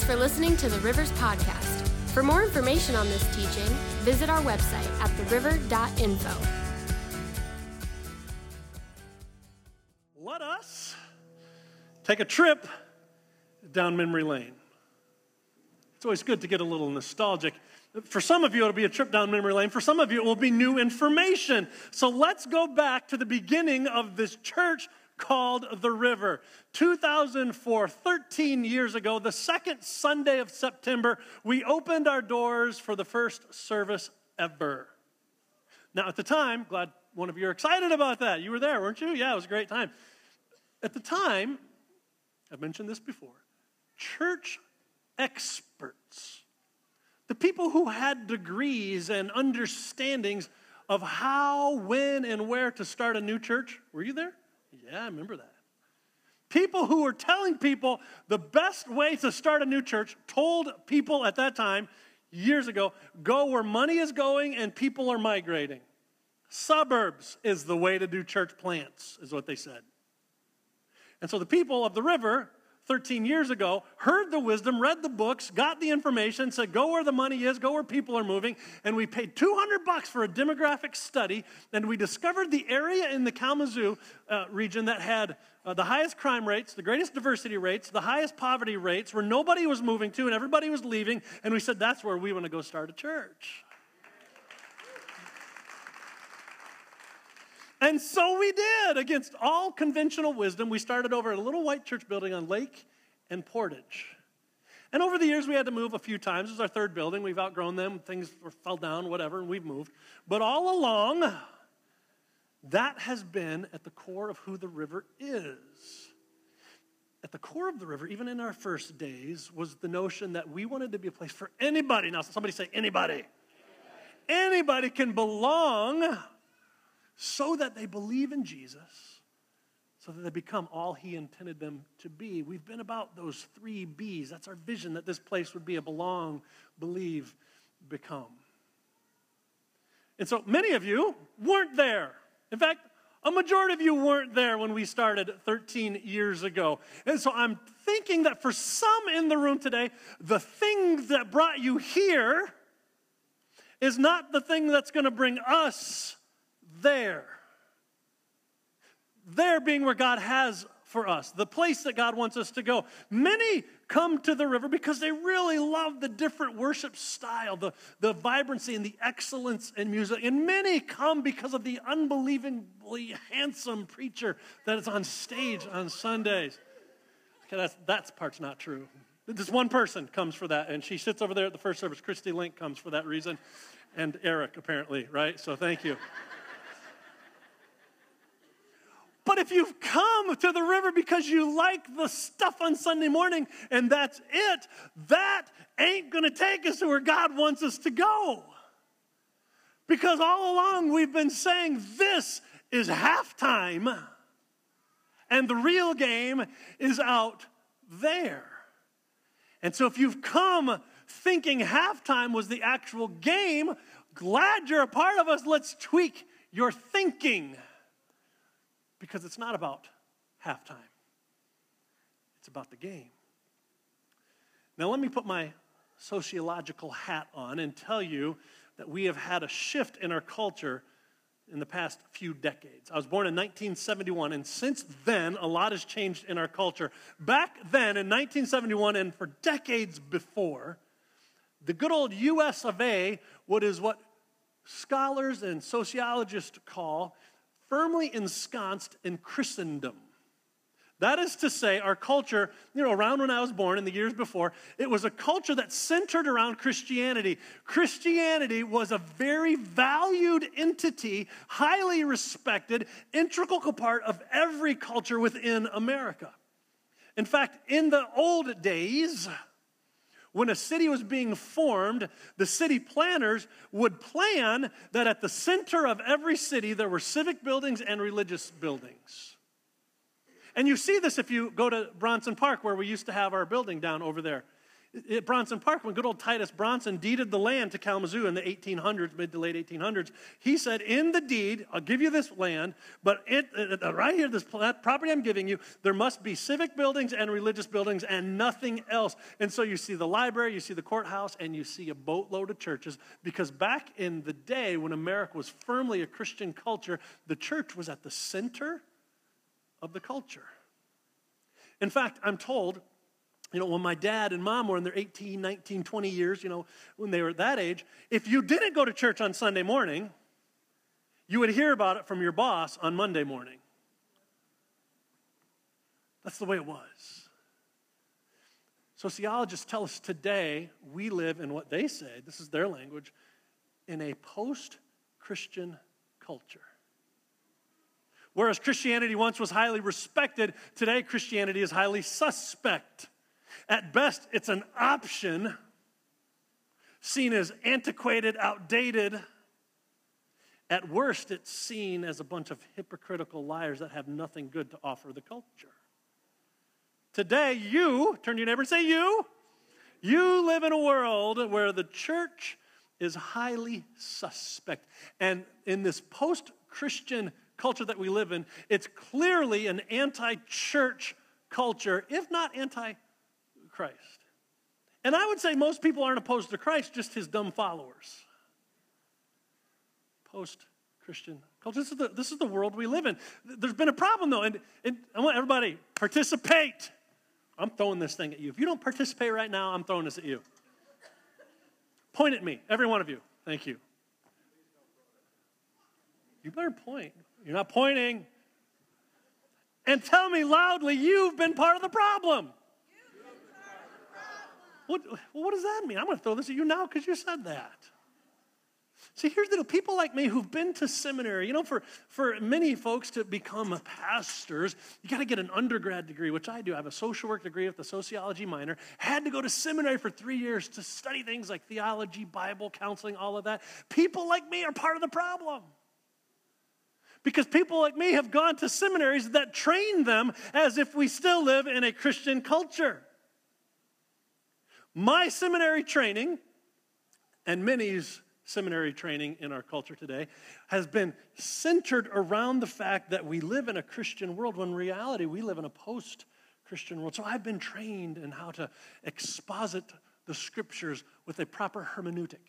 for listening to the Rivers Podcast. For more information on this teaching, visit our website at theriver.info. Let us take a trip down memory lane. It's always good to get a little nostalgic. For some of you, it'll be a trip down memory lane. For some of you, it will be new information. So let's go back to the beginning of this church called The River. 2004, 13 years ago, the second Sunday of September, we opened our doors for the first service ever. Now, at the time, glad one of you are excited about that. You were there, weren't you? Yeah, it was a great time. At the time, I've mentioned this before, church experts, the people who had degrees and understandings of how, when, and where to start a new church. Were you there? Yeah, I remember that. People who were telling people the best way to start a new church told people at that time, years ago, go where money is going and people are migrating. Suburbs is the way to do church plants, is what they said. And so the people of the river 13 years ago heard the wisdom, read the books, got the information, said go where the money is, go where people are moving, and we paid $200 for a demographic study, and we discovered the area in the Kalamazoo region that had the highest crime rates, the greatest diversity rates, the highest poverty rates, where nobody was moving to and everybody was leaving, and we said that's where we want to go start a church. And so we did. Against all conventional wisdom, we started over at a little white church building on Lake and Portage. And over the years, we had to move a few times. This is our third building. We've outgrown them. Things fell down, whatever, and we've moved. But all along, that has been at the core of who the river is. At the core of the river, even in our first days, was the notion that we wanted to be a place for anybody. Now, somebody say anybody. Anybody can belong, so that they believe in Jesus, so that they become all he intended them to be. We've been about those 3 B's. That's our vision, that this place would be a belong, believe, become. And so many of you weren't there. In fact, a majority of you weren't there when we started 13 years ago. And so I'm thinking that for some in the room today, the thing that brought you here is not the thing that's going to bring us there. There being where God has for us, the place that God wants us to go. Many come to the river because they really love the different worship style, the vibrancy and the excellence in music. And many come because of the unbelievably handsome preacher that is on stage on Sundays. Okay, that part's not true. Just one person comes for that, and she sits over there at the first service. Christy Link comes for that reason, and Eric apparently, right? So thank you. But if you've come to the river because you like the stuff on Sunday morning and that's it, that ain't going to take us to where God wants us to go. Because all along we've been saying this is halftime and the real game is out there. And so if you've come thinking halftime was the actual game, glad you're a part of us. Let's tweak your thinking. Because it's not about halftime. It's about the game. Now let me put my sociological hat on and tell you that we have had a shift in our culture in the past few decades. I was born in 1971, and since then, a lot has changed in our culture. Back then, in 1971, and for decades before, the good old US of A, what scholars and sociologists call firmly ensconced in Christendom. That is to say, our culture, around when I was born in the years before, it was a culture that centered around Christianity. Christianity was a very valued entity, highly respected, integral part of every culture within America. In fact, in the old days, when a city was being formed, the city planners would plan that at the center of every city there were civic buildings and religious buildings. And you see this if you go to Bronson Park, where we used to have our building down over there. At Bronson Park, when good old Titus Bronson deeded the land to Kalamazoo in the 1800s, mid to late 1800s, he said, in the deed, I'll give you this land, but right here, that property I'm giving you, there must be civic buildings and religious buildings and nothing else. And so you see the library, you see the courthouse, and you see a boatload of churches, because back in the day when America was firmly a Christian culture, the church was at the center of the culture. In fact, I'm told, when my dad and mom were in their 18, 19, 20 years, when they were at that age, if you didn't go to church on Sunday morning, you would hear about it from your boss on Monday morning. That's the way it was. Sociologists tell us today we live in what they say, this is their language, in a post-Christian culture. Whereas Christianity once was highly respected, today Christianity is highly suspect. At best, it's an option, seen as antiquated, outdated. At worst, it's seen as a bunch of hypocritical liars that have nothing good to offer the culture. Today, turn to your neighbor and say, you live in a world where the church is highly suspect. And in this post-Christian culture that we live in, it's clearly an anti-church culture, if not anti-Christ. And I would say most people aren't opposed to Christ, just his dumb followers. Post-Christian culture. This is the world we live in. There's been a problem, though, and I want everybody participate. I'm throwing this thing at you. If you don't participate right now, I'm throwing this at you. Point at me, every one of you. Thank you. You better point. You're not pointing. And tell me loudly, you've been part of the problem. What does that mean? I'm going to throw this at you now because you said that. See, here's the deal. People like me who've been to seminary, for many folks to become pastors, you got to get an undergrad degree, which I do. I have a social work degree with a sociology minor. Had to go to seminary for 3 years to study things like theology, Bible, counseling, all of that. People like me are part of the problem. Because people like me have gone to seminaries that train them as if we still live in a Christian culture. My seminary training, and many's seminary training in our culture today, has been centered around the fact that we live in a Christian world, when in reality we live in a post-Christian world. So I've been trained in how to exposit the scriptures with a proper hermeneutic.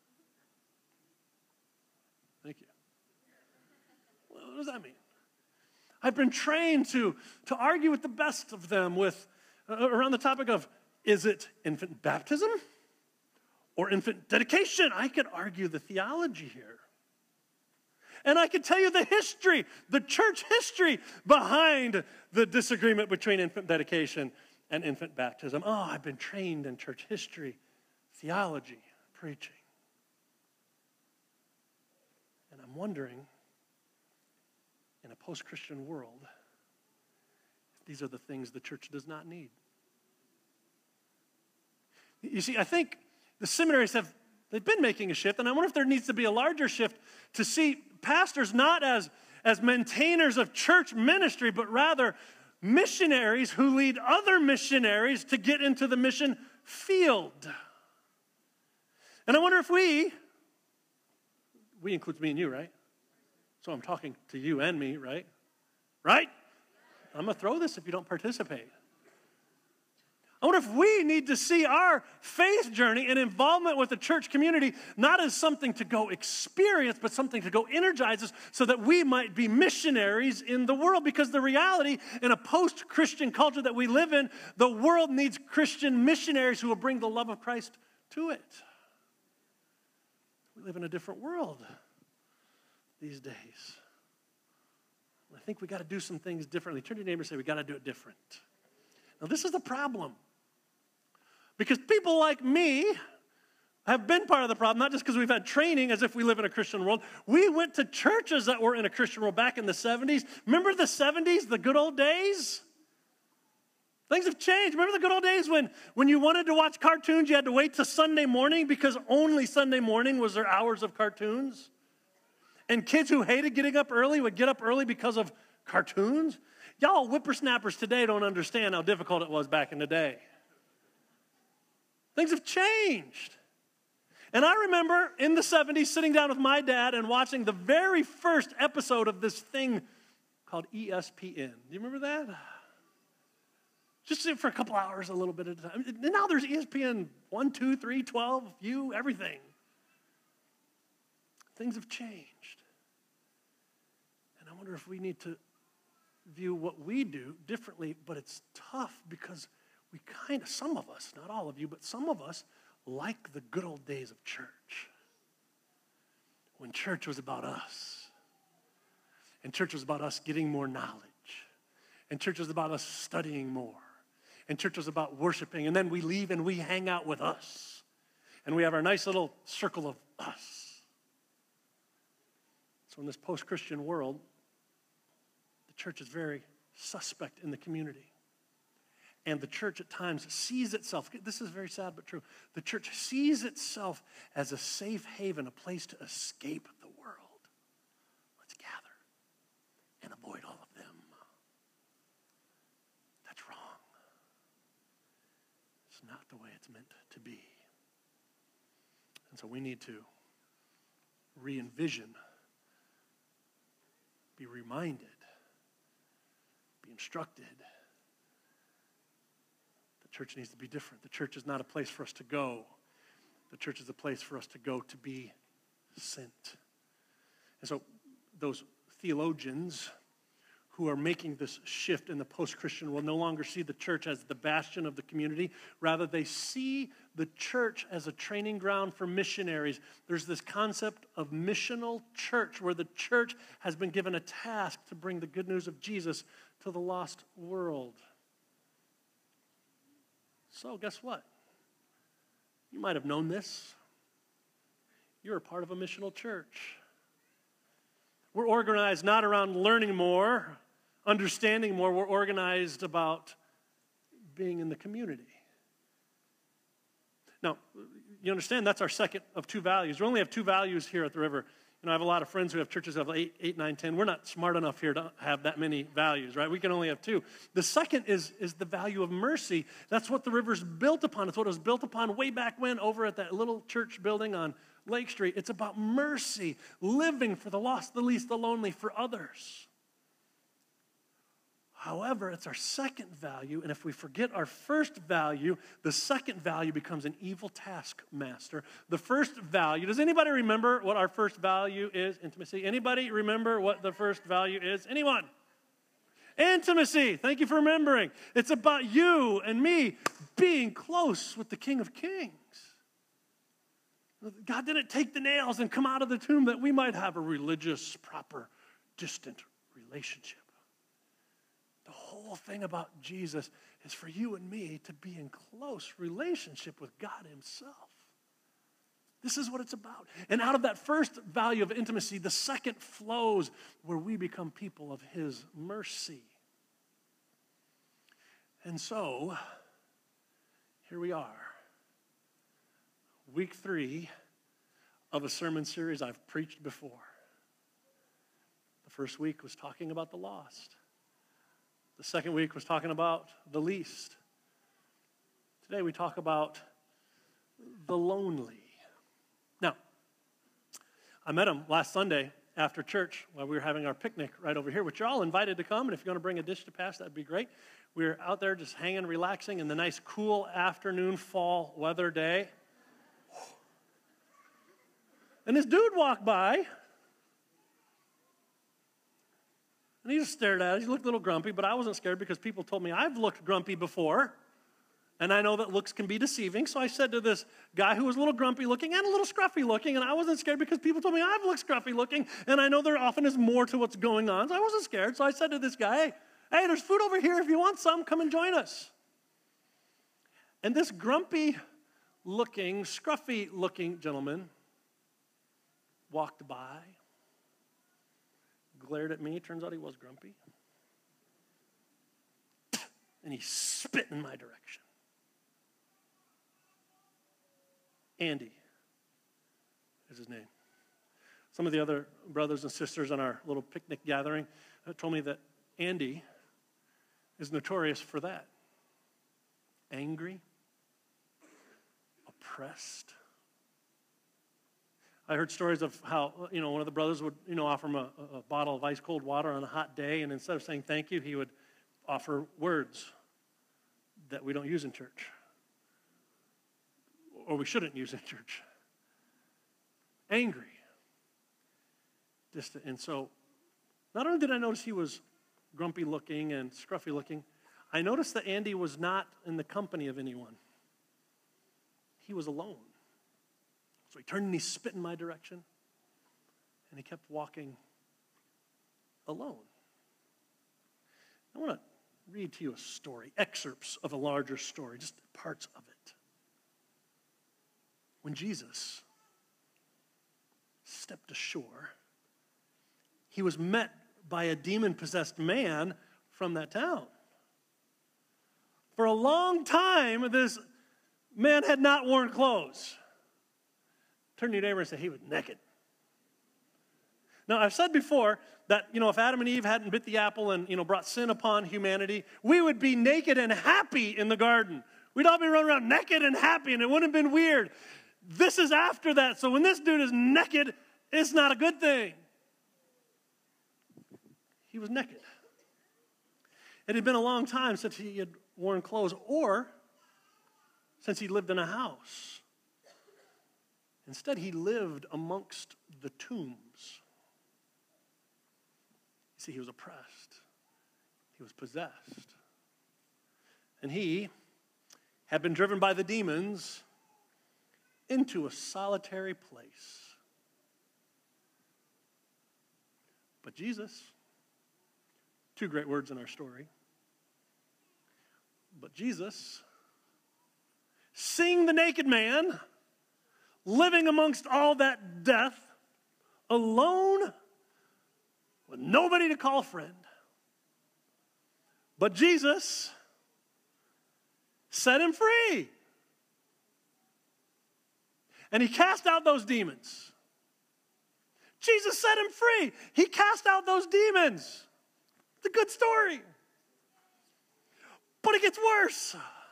Thank you. What does that mean? I've been trained to argue with the best of them around the topic of, is it infant baptism or infant dedication? I could argue the theology here. And I could tell you the history, the church history behind the disagreement between infant dedication and infant baptism. Oh, I've been trained in church history, theology, preaching. And I'm wondering, in a post-Christian world, these are the things the church does not need. You see, I think the seminaries they've been making a shift, and I wonder if there needs to be a larger shift to see pastors not as maintainers of church ministry, but rather missionaries who lead other missionaries to get into the mission field. And I wonder if we includes me and you, right? So I'm talking to you and me, right? Right? I'm going to throw this if you don't participate. I wonder if we need to see our faith journey and involvement with the church community not as something to go experience, but something to go energize us so that we might be missionaries in the world. Because the reality in a post-Christian culture that we live in, the world needs Christian missionaries who will bring the love of Christ to it. We live in a different world these days. I think we got to do some things differently. Turn to your neighbor and say, we got to do it different. Now, this is the problem. Because people like me have been part of the problem, not just because we've had training as if we live in a Christian world. We went to churches that were in a Christian world back in the 70s. Remember the 70s, the good old days? Things have changed. Remember the good old days when you wanted to watch cartoons, you had to wait till Sunday morning because only Sunday morning was their hours of cartoons? And kids who hated getting up early would get up early because of cartoons? Y'all whippersnappers today don't understand how difficult it was back in the day. Things have changed. And I remember in the 70s sitting down with my dad and watching the very first episode of this thing called ESPN. Do you remember that? Just sit for a couple hours, a little bit at a time. And now there's ESPN 1, 2, 3, 12, you, everything. Things have changed. And I wonder if we need to view what we do differently, but it's tough because we some of us, not all of you, but some of us like the good old days of church. When church was about us. And church was about us getting more knowledge. And church was about us studying more. And church was about worshiping. And then we leave and we hang out with us. And we have our nice little circle of us. So in this post-Christian world, the church is very suspect in the community. And the church at times sees itself, this is very sad but true, the church sees itself as a safe haven, a place to escape the world. Let's gather and avoid all of them. That's wrong. It's not the way it's meant to be. And so we need to re-envision, be reminded, be instructed. The church needs to be different. The church is not a place for us to go. The church is a place for us to go to be sent. And so those theologians who are making this shift in the post-Christian will no longer see the church as the bastion of the community. Rather, they see the church as a training ground for missionaries. There's this concept of missional church where the church has been given a task to bring the good news of Jesus to the lost world. So guess what? You might have known this. You're a part of a missional church. We're organized not around learning more, understanding more. We're organized about being in the community. Now, you understand that's our second of two values. We only have two values here at the River. I have a lot of friends who have churches that have 8, 9, 10. We're not smart enough here to have that many values, right? We can only have two. The second is the value of mercy. That's what the River's built upon. It's what it was built upon way back when over at that little church building on Lake Street. It's about mercy, living for the lost, the least, the lonely, for others. However, it's our second value, and if we forget our first value, the second value becomes an evil taskmaster. The first value, does anybody remember what our first value is? Intimacy. Anybody remember what the first value is? Anyone? Intimacy. Thank you for remembering. It's about you and me being close with the King of Kings. God didn't take the nails and come out of the tomb that we might have a religious, proper, distant relationship. The whole thing about Jesus is for you and me to be in close relationship with God himself. This is what it's about. And out of that first value of intimacy, the second flows where we become people of his mercy. And so, here we are. Week 3 of a sermon series I've preached before. The first week was talking about the lost. The second week was talking about the least. Today we talk about the lonely. Now, I met him last Sunday after church while we were having our picnic right over here, which you're all invited to come, and if you're going to bring a dish to pass, that'd be great. We were out there just hanging, relaxing in the nice cool afternoon fall weather day. And this dude walked by, and he just stared at us. He looked a little grumpy, but I wasn't scared because people told me I've looked grumpy before, and I know that looks can be deceiving. So I said to this guy who was a little grumpy looking and a little scruffy looking, and I wasn't scared because people told me I've looked scruffy looking, and I know there often is more to what's going on. So I wasn't scared. So I said to this guy, hey, there's food over here. If you want some, come and join us. And this grumpy looking, scruffy looking gentleman walked by, glared at me. Turns out he was grumpy. And he spit in my direction. Andy is his name. Some of the other brothers and sisters on our little picnic gathering told me that Andy is notorious for that. Angry, oppressed. I heard stories of how, one of the brothers would, offer him a bottle of ice cold water on a hot day, and instead of saying thank you, he would offer words that we don't use in church, or we shouldn't use in church. Angry. Distant. And so, not only did I notice he was grumpy looking and scruffy looking, I noticed that Andy was not in the company of anyone. He was alone. So he turned and he spit in my direction, and he kept walking alone. I want to read to you a story, excerpts of a larger story, just parts of it. When Jesus stepped ashore, he was met by a demon-possessed man from that town. For a long time, this man had not worn clothes. Turn to your neighbor and say, he was naked. Now, I've said before that, if Adam and Eve hadn't bit the apple and, brought sin upon humanity, we would be naked and happy in the garden. We'd all be running around naked and happy, and it wouldn't have been weird. This is after that, so when this dude is naked, it's not a good thing. He was naked. It had been a long time since he had worn clothes or since he lived in a house. Instead, he lived amongst the tombs. You see, he was oppressed. He was possessed. And he had been driven by the demons into a solitary place. But Jesus, two great words in our story, but Jesus, seeing the naked man, living amongst all that death, alone, with nobody to call friend. But Jesus set him free. And he cast out those demons. Jesus set him free. He cast out those demons. It's a good story. But it gets worse.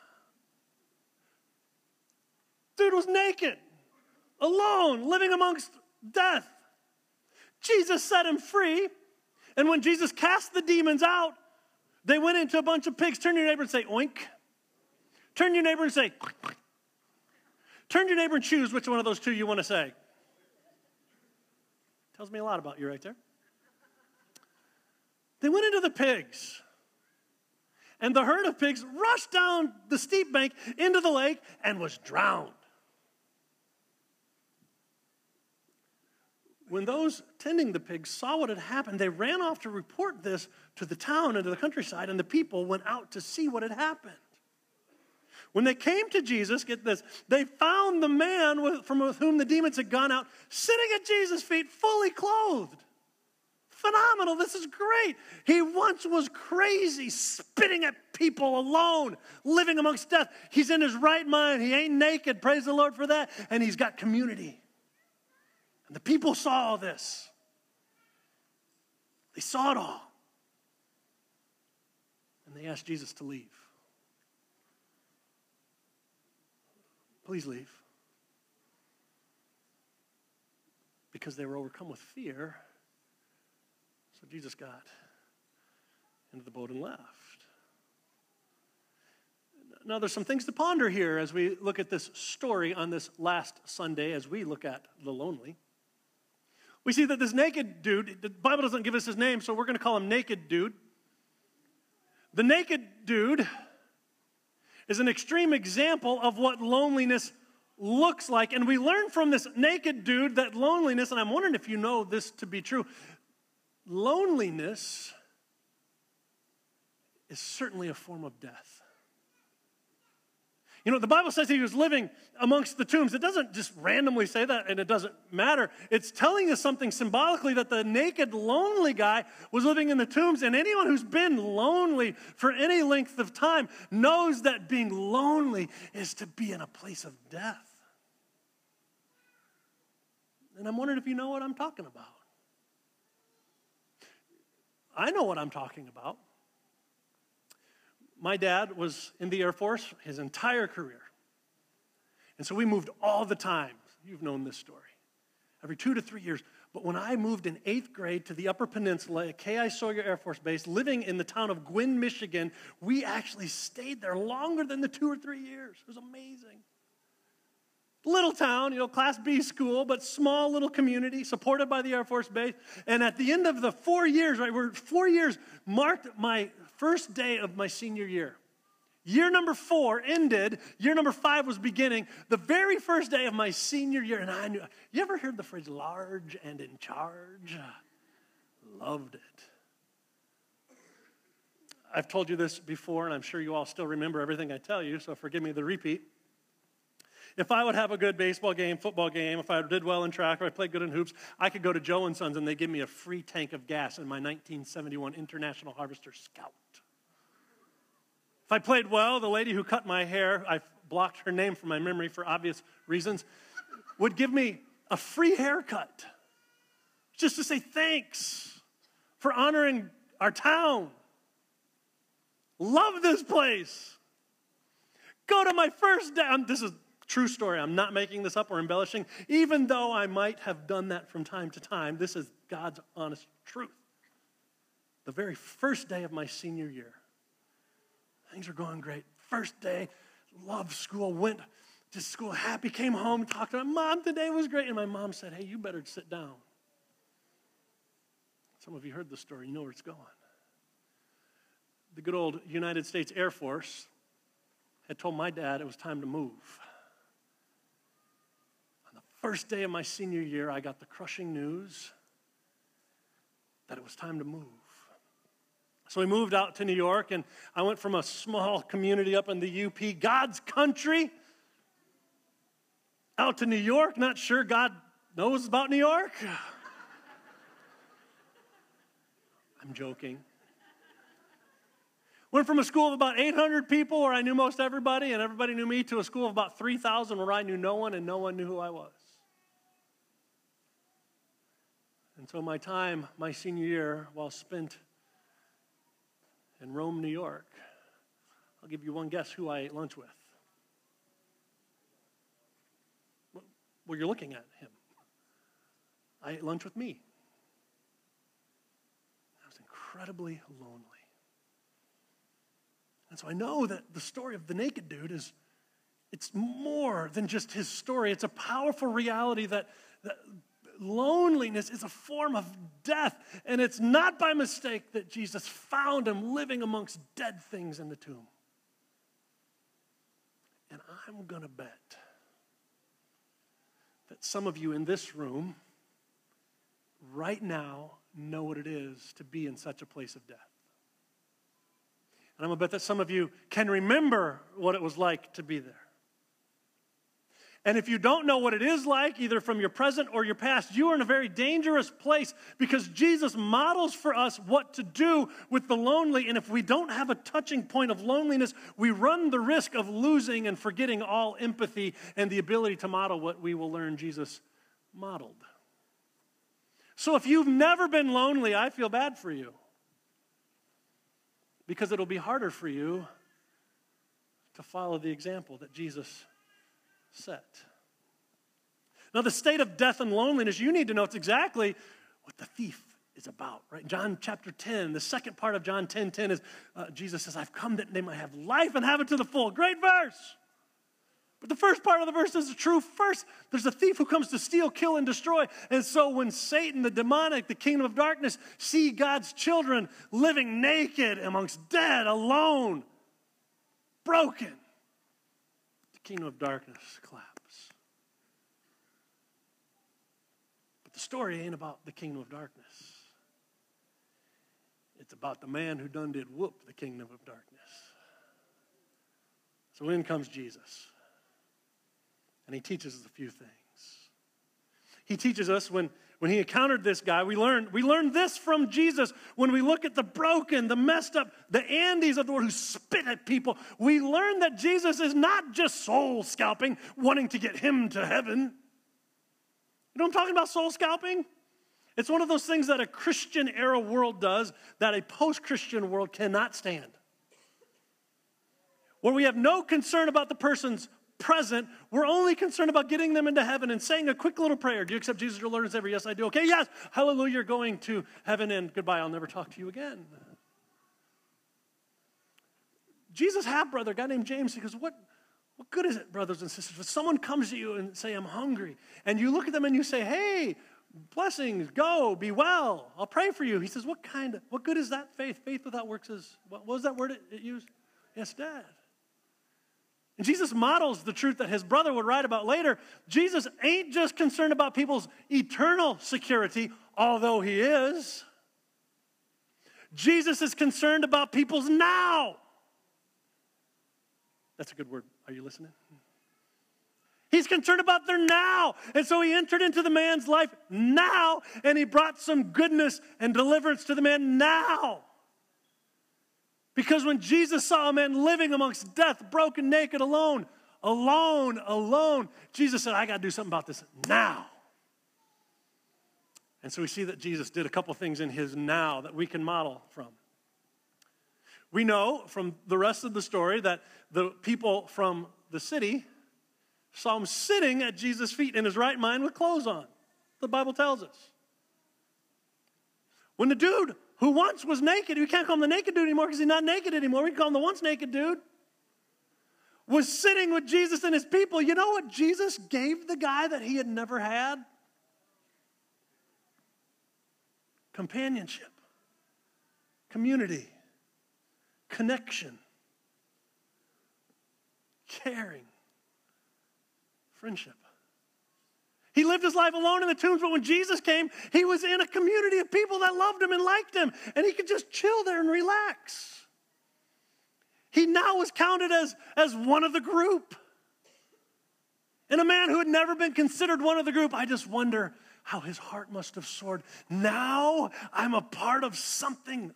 Dude was naked, alone, living amongst death. Jesus set him free, and when Jesus cast the demons out, they went into a bunch of pigs. Turn to your neighbor and say, oink. Turn to your neighbor and say, oink. Turn to your neighbor and choose which one of those two you want to say. Tells me a lot about you right there. They went into the pigs, and the herd of pigs rushed down the steep bank into the lake and was drowned. When those tending the pigs saw what had happened, they ran off to report this to the town and to the countryside, and the people went out to see what had happened. When they came to Jesus, get this, they found the man from whom the demons had gone out sitting at Jesus' feet, fully clothed. Phenomenal. This is great. He once was crazy, spitting at people alone, living amongst death. He's in his right mind. He ain't naked. Praise the Lord for that. And he's got community. And the people saw all this. They saw it all. And they asked Jesus to leave. Please leave. Because they were overcome with fear. So Jesus got into the boat and left. Now there's some things to ponder here as we look at this story on this last Sunday, as we look at the lonely. We see that this naked dude, the Bible doesn't give us his name, so we're going to call him Naked Dude. The naked dude is an extreme example of what loneliness looks like. And we learn from this naked dude that loneliness, and I'm wondering if you know this to be true, loneliness is certainly a form of death. The Bible says he was living amongst the tombs. It doesn't just randomly say that, and it doesn't matter. It's telling us something symbolically that the naked, lonely guy was living in the tombs, and anyone who's been lonely for any length of time knows that being lonely is to be in a place of death. And I'm wondering if you know what I'm talking about. I know what I'm talking about. My dad was in the Air Force his entire career. And so we moved all the time. You've known this story. Every 2 to 3 years. But when I moved in 8th grade to the Upper Peninsula at K.I. Sawyer Air Force Base, living in the town of Gwinn, Michigan, we actually stayed there longer than the 2 or 3 years. It was amazing. Little town, Class B school, but small little community supported by the Air Force Base. And at the end of the 4 years, 4 years marked my first day of my senior year. Year number 4 ended. Year number 5 was beginning. The very first day of my senior year, and I knew. You ever heard the phrase large and in charge? Loved it. I've told you this before, and I'm sure you all still remember everything I tell you, so forgive me the repeat. If I would have a good baseball game, football game, if I did well in track or I played good in hoops, I could go to Joe & Sons and they'd give me a free tank of gas in my 1971 International Harvester Scout. If I played well, the lady who cut my hair, I blocked her name from my memory for obvious reasons, would give me a free haircut just to say thanks for honoring our town. Love this place. Go to my first day. This is a true story. I'm not making this up or embellishing. Even though I might have done that from time to time, this is God's honest truth. The very first day of my senior year, things are going great. First day, loved school, went to school happy, came home, talked to my mom. Today was great. And my mom said, hey, you better sit down. Some of you heard the story. You know where it's going. The good old United States Air Force had told my dad it was time to move. On the first day of my senior year, I got the crushing news that it was time to move. So we moved out to New York, and I went from a small community up in the UP, God's country, out to New York. Not sure God knows about New York. I'm joking. Went from a school of about 800 people where I knew most everybody, and everybody knew me, to a school of about 3,000 where I knew no one, and no one knew who I was. And so my senior year, while spent in Rome, New York, I'll give you one guess who I ate lunch with. Well, you're looking at him. I ate lunch with me. I was incredibly lonely. And so I know that the story of the naked dude it's more than just his story. It's a powerful reality that loneliness is a form of death. And it's not by mistake that Jesus found him living amongst dead things in the tomb. And I'm going to bet that some of you in this room right now know what it is to be in such a place of death. And I'm going to bet that some of you can remember what it was like to be there. And if you don't know what it is like, either from your present or your past, you are in a very dangerous place, because Jesus models for us what to do with the lonely. And if we don't have a touching point of loneliness, we run the risk of losing and forgetting all empathy and the ability to model what we will learn Jesus modeled. So if you've never been lonely, I feel bad for you, because it'll be harder for you to follow the example that Jesus set. Now, the state of death and loneliness, you need to know it's exactly what the thief is about, right? John chapter 10, the second part of John 10:10 is Jesus says, I've come that they might have life and have it to the full. Great verse. But the first part of the verse is true. First, there's a thief who comes to steal, kill, and destroy. And so when Satan, the demonic, the kingdom of darkness, see God's children living naked amongst dead, alone, broken, the kingdom of darkness collapses. But the story ain't about the kingdom of darkness. It's about the man who done did whoop the kingdom of darkness. So in comes Jesus. And he teaches us a few things. He teaches us when he encountered this guy, we learned this from Jesus. When we look at the broken, the messed up, the Andes of the world who spit at people, we learn that Jesus is not just soul scalping, wanting to get him to heaven. You know what I'm talking about, soul scalping? It's one of those things that a Christian era world does that a post-Christian world cannot stand. Where we have no concern about the person's present. We're only concerned about getting them into heaven and saying a quick little prayer. Do you accept Jesus as your Lord and Savior? Yes, I do. Okay, yes. Hallelujah, you're going to heaven and goodbye. I'll never talk to you again. Jesus' half-brother, a guy named James, he goes, what good is it, brothers and sisters, if someone comes to you and say, I'm hungry, and you look at them and you say, hey, blessings, go, be well, I'll pray for you. He says, what good is that faith? Faith without works is, what was that word it used? Yes, dead. And Jesus models the truth that his brother would write about later. Jesus ain't just concerned about people's eternal security, although he is. Jesus is concerned about people's now. That's a good word. Are you listening? He's concerned about their now. And so he entered into the man's life now, and he brought some goodness and deliverance to the man now. Because when Jesus saw a man living amongst death, broken, naked, alone, Jesus said, I got to do something about this now. And so we see that Jesus did a couple things in his now that we can model from. We know from the rest of the story that the people from the city saw him sitting at Jesus' feet in his right mind with clothes on. The Bible tells us. When the dude who once was naked, we can't call him the naked dude anymore because he's not naked anymore. We can call him the once naked dude. Was sitting with Jesus and his people. You know what Jesus gave the guy that he had never had? Companionship. Community. Connection. Caring. Friendship. He lived his life alone in the tombs, but when Jesus came, he was in a community of people that loved him and liked him, and he could just chill there and relax. He now was counted as one of the group. And a man who had never been considered one of the group, I just wonder how his heart must have soared. Now I'm a part of something.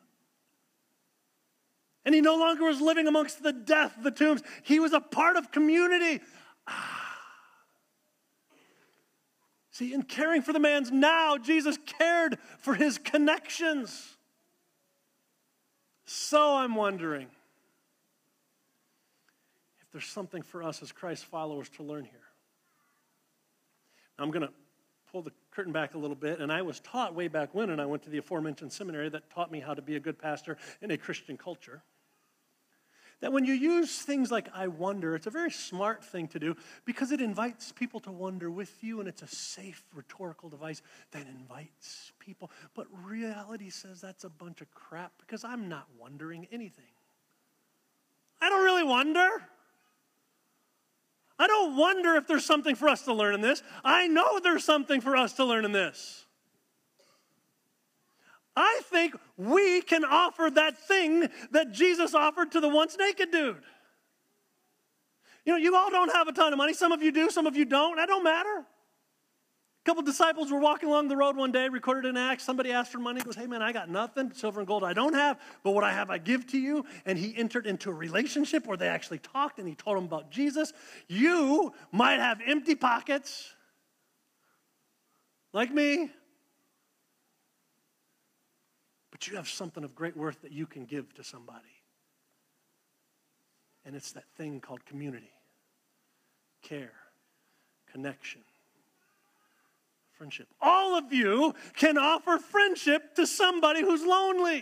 And he no longer was living amongst the death, the tombs. He was a part of community. See, in caring for the man's now, Jesus cared for his connections. So I'm wondering if there's something for us as Christ followers to learn here. I'm going to pull the curtain back a little bit, and I was taught way back when, and I went to the aforementioned seminary that taught me how to be a good pastor in a Christian culture, that when you use things like I wonder, it's a very smart thing to do because it invites people to wonder with you, and it's a safe rhetorical device that invites people. But reality says that's a bunch of crap because I'm not wondering anything. I don't really wonder. I don't wonder if there's something for us to learn in this. I know there's something for us to learn in this. I think we can offer that thing that Jesus offered to the once naked dude. You know, you all don't have a ton of money. Some of you do, some of you don't. That don't matter. A couple disciples were walking along the road one day, recorded in Acts. Somebody asked for money. He goes, hey man, I got nothing. Silver and gold I don't have, but what I have I give to you. And he entered into a relationship where they actually talked, and he told them about Jesus. You might have empty pockets, like me, but you have something of great worth that you can give to somebody. And it's that thing called community, care, connection, friendship. All of you can offer friendship to somebody who's lonely.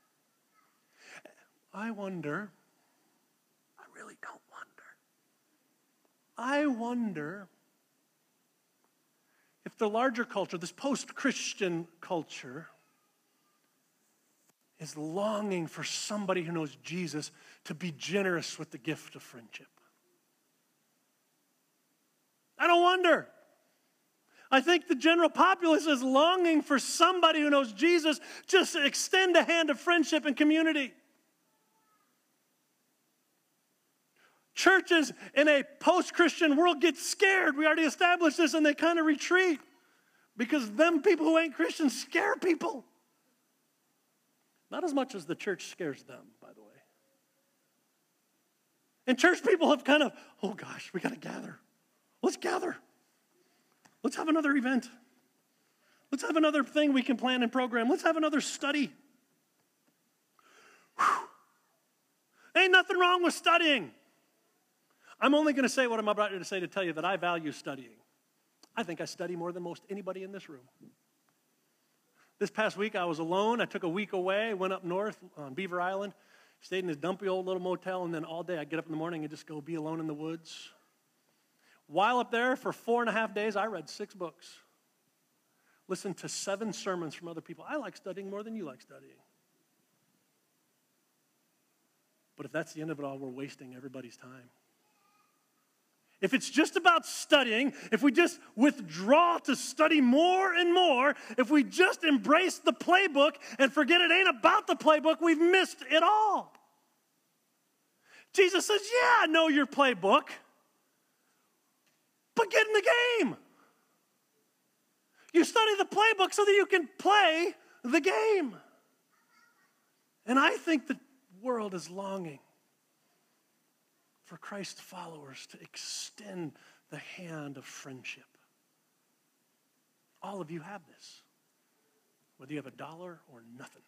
I wonder, I really don't wonder. I wonder if the larger culture, this post-Christian culture, is longing for somebody who knows Jesus to be generous with the gift of friendship. I don't wonder. I think the general populace is longing for somebody who knows Jesus just to extend a hand of friendship and community. Churches in a post-Christian world get scared. We already established this, and they kind of retreat because them people who ain't Christians scare people. Not as much as the church scares them, by the way. And church people have kind of, oh gosh, we got to gather. Let's gather. Let's have another event. Let's have another thing we can plan and program. Let's have another study. Whew. Ain't nothing wrong with studying. I'm only going to say what I'm about to say to tell you that I value studying. I think I study more than most anybody in this room. This past week, I was alone. I took a week away, went up north on Beaver Island, stayed in this dumpy old little motel, and then all day I'd get up in the morning and just go be alone in the woods. While up there for 4.5 days, I read 6 books. Listened to 7 sermons from other people. I like studying more than you like studying. But if that's the end of it all, we're wasting everybody's time. If it's just about studying, if we just withdraw to study more and more, if we just embrace the playbook and forget it ain't about the playbook, we've missed it all. Jesus says, yeah, I know your playbook, but get in the game. You study the playbook so that you can play the game. And I think the world is longing for Christ's followers to extend the hand of friendship. All of you have this, whether you have $1 or nothing.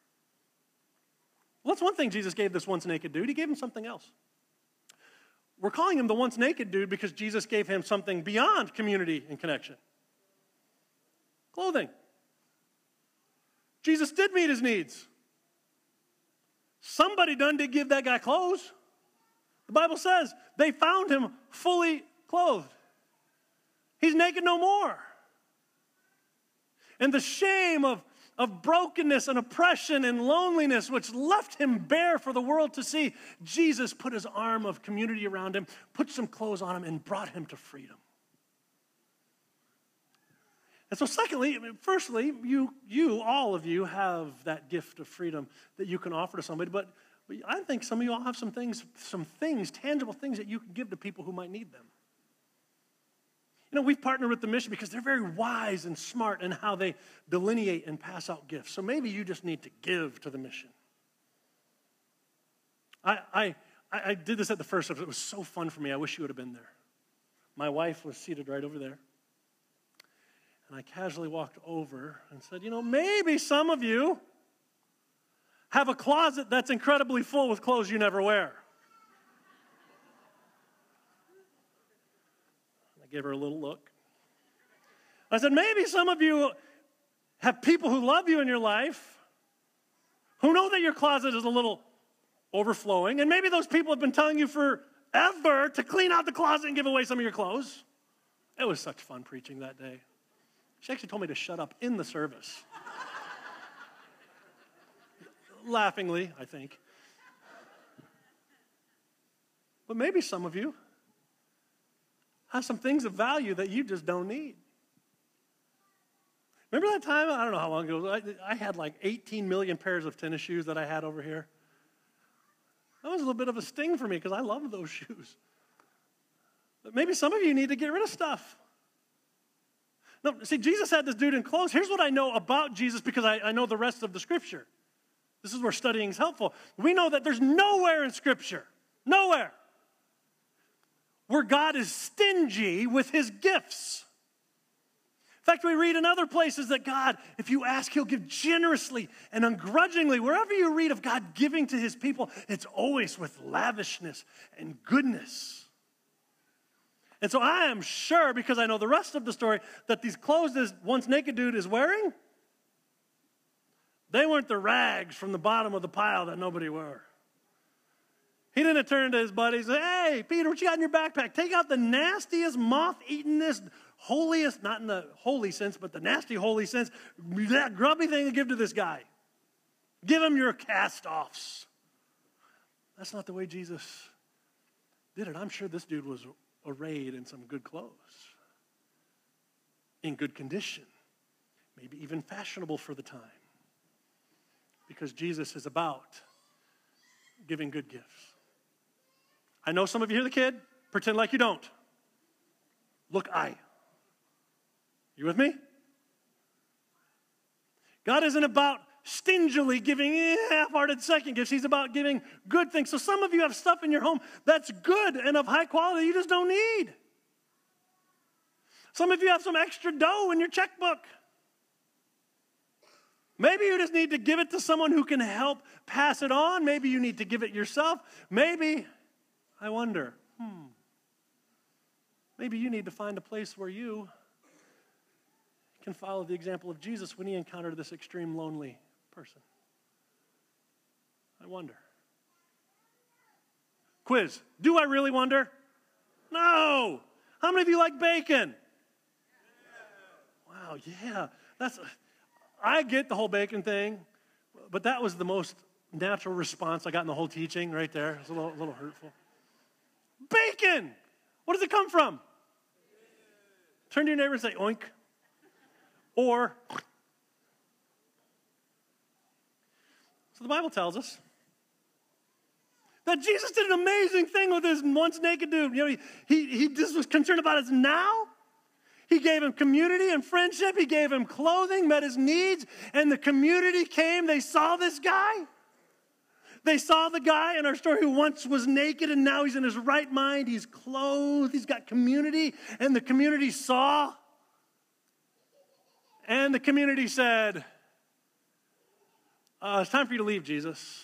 Well, that's one thing Jesus gave this once naked dude. He gave him something else. We're calling him the once naked dude because Jesus gave him something beyond community and connection. Clothing. Jesus did meet his needs. Somebody did give that guy clothes. The Bible says they found him fully clothed. He's naked no more. And the shame of brokenness and oppression and loneliness, which left him bare for the world to see, Jesus put his arm of community around him, put some clothes on him, and brought him to freedom. And so secondly, firstly, all of you have that gift of freedom that you can offer to somebody, but I think some of you all have some things, tangible things that you can give to people who might need them. You know, we've partnered with the mission because they're very wise and smart in how they delineate and pass out gifts. So maybe you just need to give to the mission. I did this at the first service. It was so fun for me. I wish you would have been there. My wife was seated right over there. And I casually walked over and said, maybe some of you have a closet that's incredibly full with clothes you never wear. I gave her a little look. I said, maybe some of you have people who love you in your life who know that your closet is a little overflowing, and maybe those people have been telling you forever to clean out the closet and give away some of your clothes. It was such fun preaching that day. She actually told me to shut up in the service. Laughingly, I think. But maybe some of you have some things of value that you just don't need. Remember that time? I don't know how long ago. I had like 18 million pairs of tennis shoes that I had over here. That was a little bit of a sting for me because I love those shoes. But maybe some of you need to get rid of stuff. No, see, Jesus had this dude in clothes. Here's what I know about Jesus because I know the rest of the Scripture. This is where studying is helpful. We know that there's nowhere in Scripture, nowhere, where God is stingy with his gifts. In fact, we read in other places that God, if you ask, he'll give generously and ungrudgingly. Wherever you read of God giving to his people, it's always with lavishness and goodness. And so I am sure, because I know the rest of the story, that these clothes this once naked dude is wearing, they weren't the rags from the bottom of the pile that nobody wore. He didn't turn to his buddies and say, hey, Peter, what you got in your backpack? Take out the nastiest, moth-eatenest, holiest, not in the holy sense, but the nasty holy sense, that grubby thing to give to this guy. Give him your cast-offs. That's not the way Jesus did it. I'm sure this dude was arrayed in some good clothes, in good condition, maybe even fashionable for the time, because Jesus is about giving good gifts. I know some of you hear the kid, pretend like you don't. Look, you with me? God isn't about stingily giving half-hearted second gifts. He's about giving good things. So some of you have stuff in your home that's good and of high quality you just don't need. Some of you have some extra dough in your checkbook. Maybe you just need to give it to someone who can help pass it on. Maybe you need to give it yourself. Maybe, I wonder, Maybe you need to find a place where you can follow the example of Jesus when he encountered this extreme lonely person. I wonder. Quiz. Do I really wonder? No. How many of you like bacon? Wow, yeah. I get the whole bacon thing, but that was the most natural response I got in the whole teaching right there. It was a little hurtful. Bacon! What does it come from? Turn to your neighbor and say, oink. Or, so the Bible tells us that Jesus did an amazing thing with this once naked dude. You know, he just was concerned about his now. He gave him community and friendship. He gave him clothing, met his needs, and the community came. They saw this guy. They saw the guy in our story who once was naked and now he's in his right mind. He's clothed. He's got community. And the community saw. And the community said, it's time for you to leave, Jesus.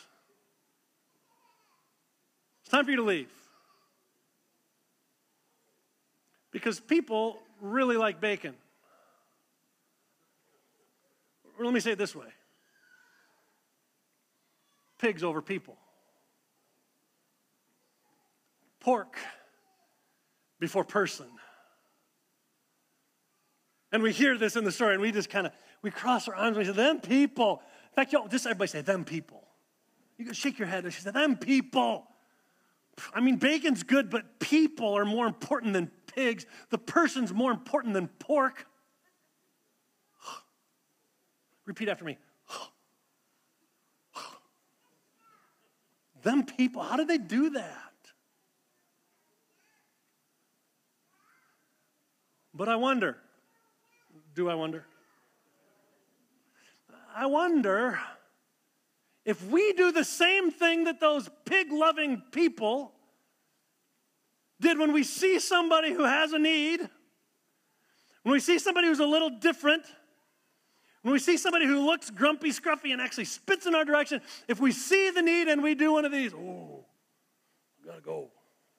It's time for you to leave. Because people really like bacon. Or let me say it this way. Pigs over people. Pork before person. And we hear this in the story, and we just we cross our arms and we say, them people. In fact, just everybody say, them people. You can shake your head and she said, them people. I mean, bacon's good, but people are more important than pigs. The person's more important than pork. Repeat after me. Them people, how did they do that? But I wonder, do I wonder? I wonder if we do the same thing that those pig-loving people did when we see somebody who has a need, when we see somebody who's a little different, when we see somebody who looks grumpy, scruffy, and actually spits in our direction, if we see the need and we do one of these, oh, I gotta go.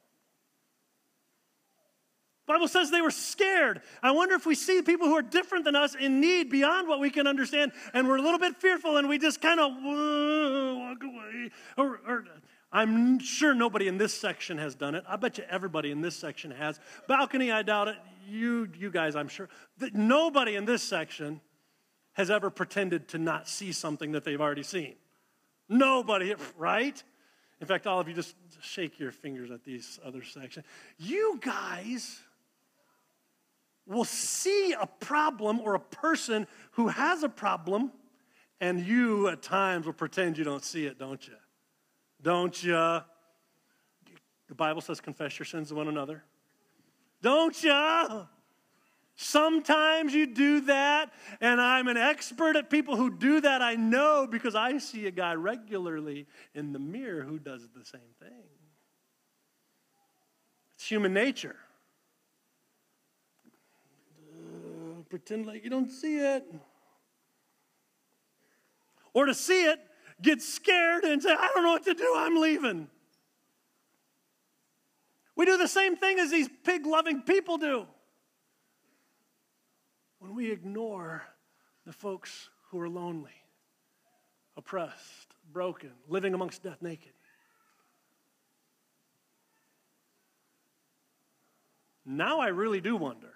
The Bible says they were scared. I wonder if we see people who are different than us in need beyond what we can understand, and we're a little bit fearful, and we just kind of walk away. Or I'm sure nobody in this section has done it. I bet you everybody in this section has. Balcony, I doubt it. You guys, I'm sure. That nobody in this section has ever pretended to not see something that they've already seen. Nobody, right? In fact, all of you just shake your fingers at these other sections. You guys will see a problem or a person who has a problem, and you at times will pretend you don't see it, don't you? Don't you? The Bible says confess your sins to one another. Don't you? Sometimes you do that, and I'm an expert at people who do that. I know because I see a guy regularly in the mirror who does the same thing. It's human nature. Pretend like you don't see it. Or to see it, get scared and say, I don't know what to do, I'm leaving. We do the same thing as these pig-loving people do. When we ignore the folks who are lonely, oppressed, broken, living amongst death naked. Now I really do wonder,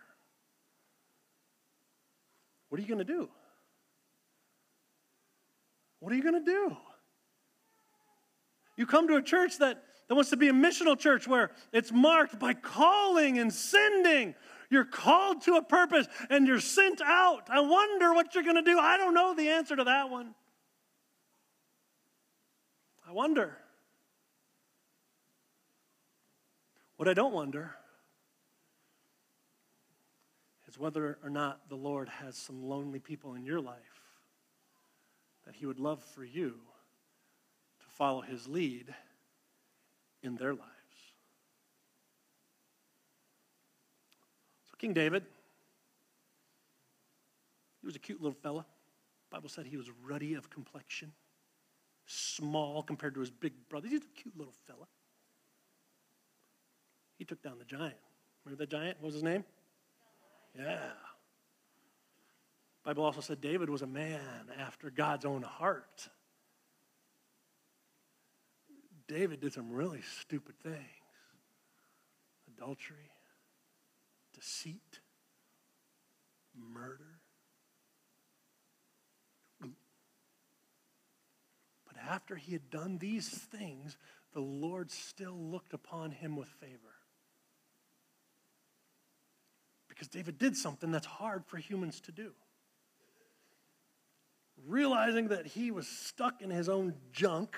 what are you going to do? What are you going to do? You come to a church that wants to be a missional church where it's marked by calling and sending. You're called to a purpose and you're sent out. I wonder what you're going to do. I don't know the answer to that one. I wonder. What I don't wonder is whether or not the Lord has some lonely people in your life that he would love for you to follow his lead in their lives. So King David, he was a cute little fella. The Bible said he was ruddy of complexion, small compared to his big brother. He's a cute little fella. He took down the giant, Remember the giant? What was his name? Yeah. The Bible also said David was a man after God's own heart. David did some really stupid things. Adultery, deceit, murder. But after he had done these things, the Lord still looked upon him with favor. Because David did something that's hard for humans to do. Realizing that he was stuck in his own junk,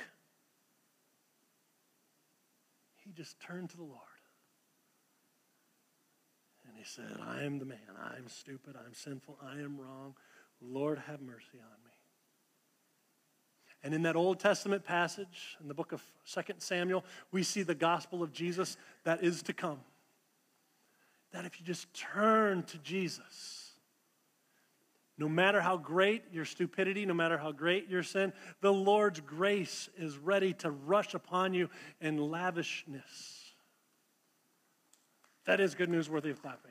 he just turned to the Lord. And he said, I am the man. I'm stupid. I'm sinful. I am wrong. Lord, have mercy on me. And in that Old Testament passage, in the book of 2 Samuel, we see the gospel of Jesus that is to come. That if you just turn to Jesus, no matter how great your stupidity, no matter how great your sin, the Lord's grace is ready to rush upon you in lavishness. That is good news worthy of clapping.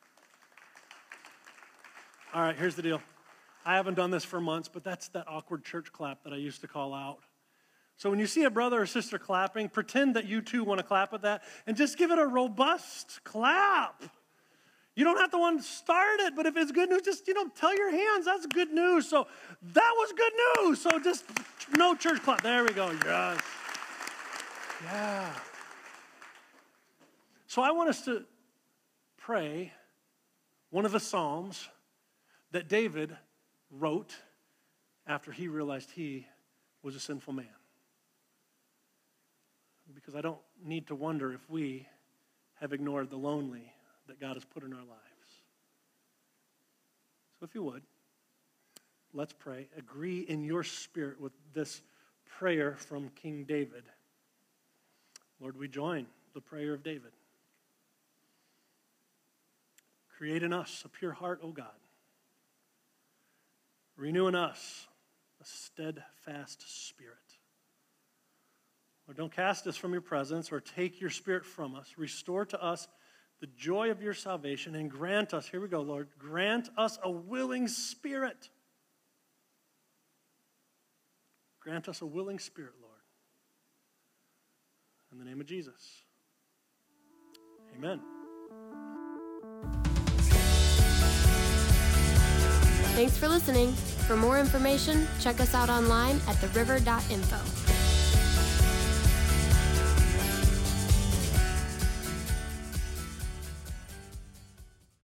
All right, here's the deal. I haven't done this for months, but that's that awkward church clap that I used to call out. So when you see a brother or sister clapping, pretend that you too want to clap at that and just give it a robust clap. You don't have to want to start it, but if it's good news, just, tell your hands, that's good news. So that was good news. So just no church clap. There we go. Yes. Yeah. So I want us to pray one of the Psalms that David wrote after he realized he was a sinful man. Because I don't need to wonder if we have ignored the lonely that God has put in our lives. So if you would, let's pray. Agree in your spirit with this prayer from King David. Lord, we join the prayer of David. Create in us a pure heart, O God. Renew in us a steadfast spirit. Lord, don't cast us from your presence or take your spirit from us. Restore to us the joy of your salvation and grant us, here we go, Lord, grant us a willing spirit. Grant us a willing spirit, Lord. In the name of Jesus. Amen. Thanks for listening. For more information, check us out online at theriver.info.